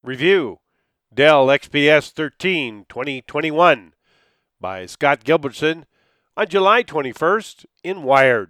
Review Dell XPS 13 2021 by Scott Gilbertson on July 21st in Wired.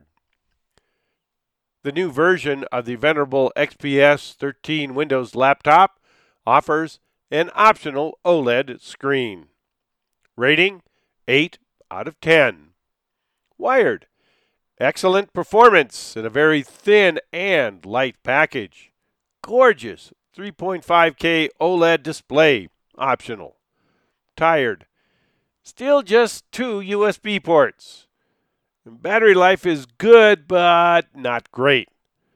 The new version of the venerable XPS 13 Windows laptop offers an optional OLED screen. Rating 8 out of 10. Wired. Excellent performance in a very thin and light package. Gorgeous 3.5K OLED display, optional. Tired. Still just 2 USB ports. Battery life is good, but not great.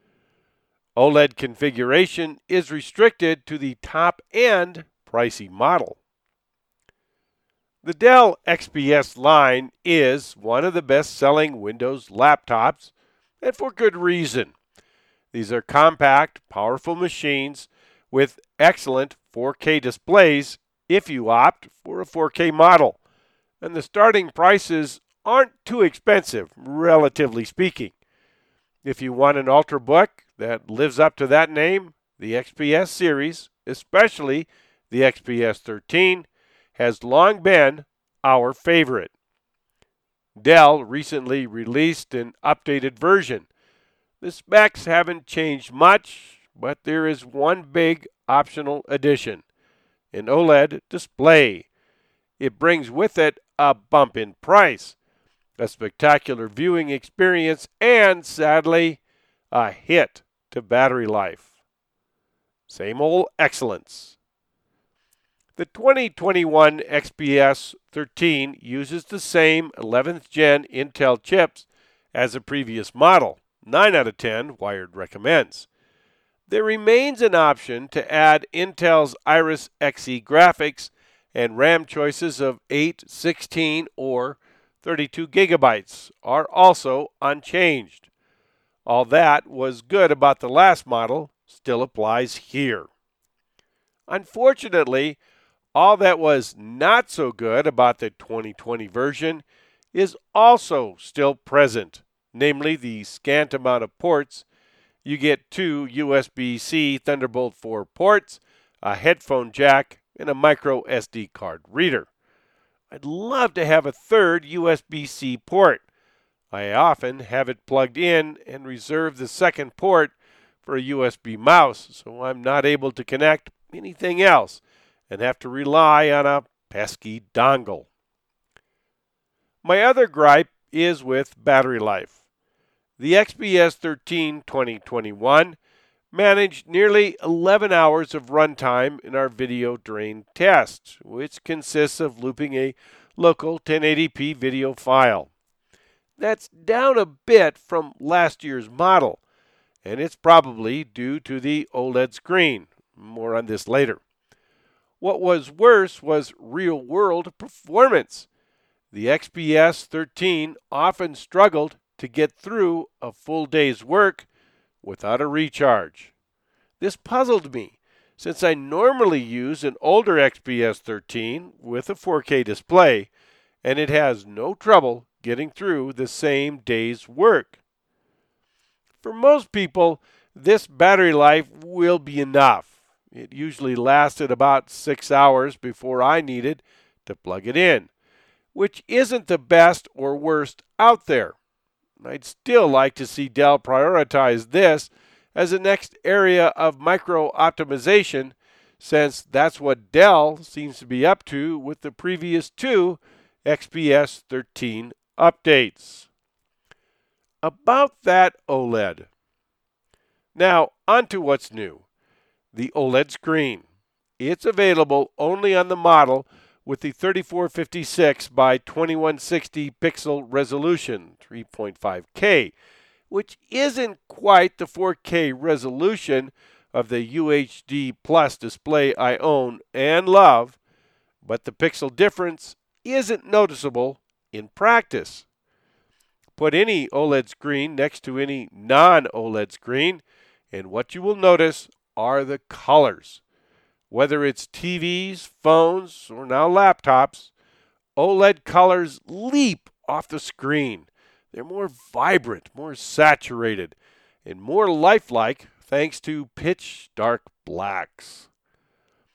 OLED configuration is restricted to the top-end pricey model. The Dell XPS line is one of the best-selling Windows laptops, and for good reason. These are compact, powerful machines with excellent 4K displays if you opt for a 4K model. And the starting prices aren't too expensive, relatively speaking. If you want an Ultrabook that lives up to that name, the XPS series, especially the XPS 13, has long been our favorite. Dell recently released an updated version. The specs haven't changed much, but there is one big optional addition: an OLED display. It brings with it a bump in price, a spectacular viewing experience, and, sadly, a hit to battery life. Same old excellence. The 2021 XPS 13 uses the same 11th gen Intel chips as the previous model. 9 out of 10, Wired recommends. There remains an option to add Intel's Iris Xe graphics, and RAM choices of 8, 16, or 32 gigabytes are also unchanged. All that was good about the last model still applies here. Unfortunately, all that was not so good about the 2020 version is also still present, namely the scant amount of ports. You get 2 USB-C Thunderbolt 4 ports, a headphone jack, and a micro SD card reader. I'd love to have a third USB-C port. I often have it plugged in and reserve the second port for a USB mouse, so I'm not able to connect anything else and have to rely on a pesky dongle. My other gripe is with battery life. The XPS 13 2021 managed nearly 11 hours of runtime in our video drain test, which consists of looping a local 1080p video file. That's down a bit from last year's model, and it's probably due to the OLED screen. More on this later. What was worse was real-world performance. The XPS 13 often struggled to get through a full day's work without a recharge. This puzzled me, since I normally use an older XPS 13 with a 4K display, and it has no trouble getting through the same day's work. For most people, this battery life will be enough. It usually lasted about 6 hours before I needed to plug it in, which isn't the best or worst out there. I'd still like to see Dell prioritize this as the next area of micro-optimization, since that's what Dell seems to be up to with the previous 2 XPS 13 updates. About that OLED. Now, on to what's new. The OLED screen. It's available only on the model with the 3456 by 2160 pixel resolution, 3.5K, which isn't quite the 4K resolution of the UHD Plus display I own and love, but the pixel difference isn't noticeable in practice. Put any OLED screen next to any non-OLED screen, and what you will notice are the colors. Whether it's TVs, phones, or now laptops, OLED colors leap off the screen. They're more vibrant, more saturated, and more lifelike thanks to pitch dark blacks.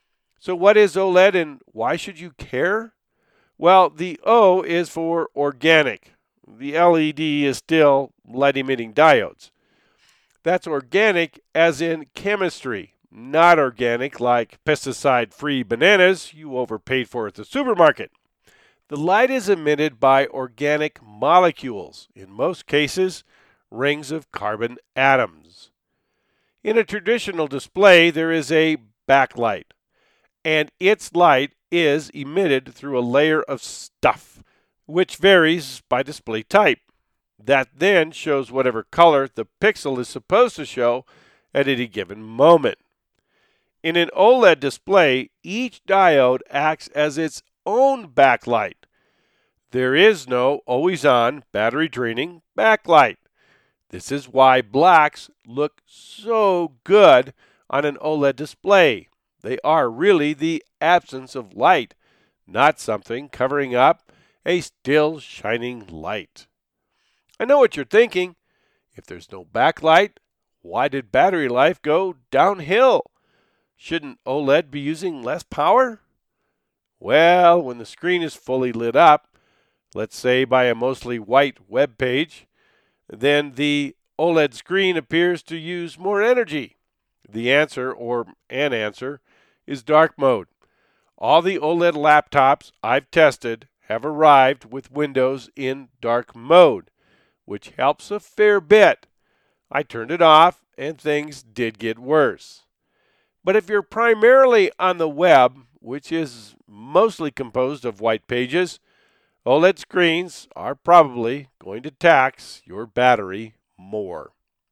So what is OLED and why should you care? Well, the O is for organic. The LED is still light-emitting diodes. That's organic as in chemistry, not organic like pesticide-free bananas you overpaid for at the supermarket. The light is emitted by organic molecules, in most cases, rings of carbon atoms. In a traditional display, there is a backlight, and its light is emitted through a layer of stuff, which varies by display type. That then shows whatever color the pixel is supposed to show at any given moment. In an OLED display, each diode acts as its own backlight. There is no always-on, battery-draining backlight. This is why blacks look so good on an OLED display. They are really the absence of light, not something covering up a still shining light. I know what you're thinking. If there's no backlight, why did battery life go downhill? Shouldn't OLED be using less power? Well, when the screen is fully lit up, let's say by a mostly white web page, then the OLED screen appears to use more energy. The answer, or an answer, is dark mode. All the OLED laptops I've tested have arrived with Windows in dark mode, which helps a fair bit. I turned it off and things did get worse. But if you're primarily on the web, which is mostly composed of white pages, OLED screens are probably going to tax your battery more.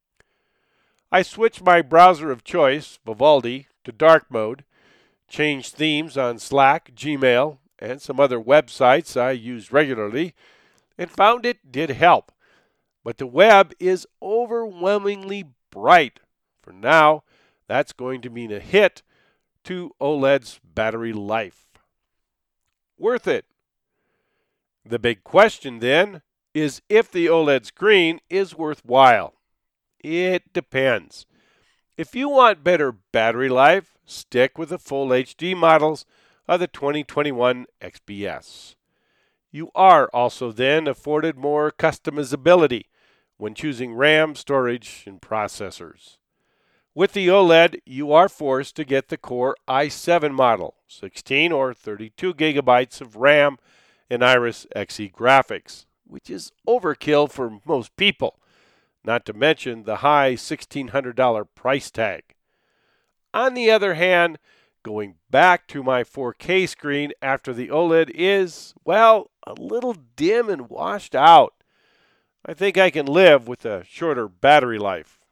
I switched my browser of choice, Vivaldi, to dark mode, changed themes on Slack, Gmail, and some other websites I use regularly, and found it did help. But the web is overwhelmingly bright. For now, that's going to mean a hit to OLED's battery life. Worth it? The big question then is if the OLED screen is worthwhile. It depends. If you want better battery life, stick with the full HD models of the 2021 XPS. You are also then afforded more customizability when choosing RAM, storage, and processors. With the OLED, you are forced to get the Core i7 model, 16 or 32 gigabytes of RAM and Iris Xe graphics, which is overkill for most people, not to mention the high $1,600 price tag. On the other hand, going back to my 4K screen after the OLED is, well, a little dim and washed out. I think I can live with a shorter battery life.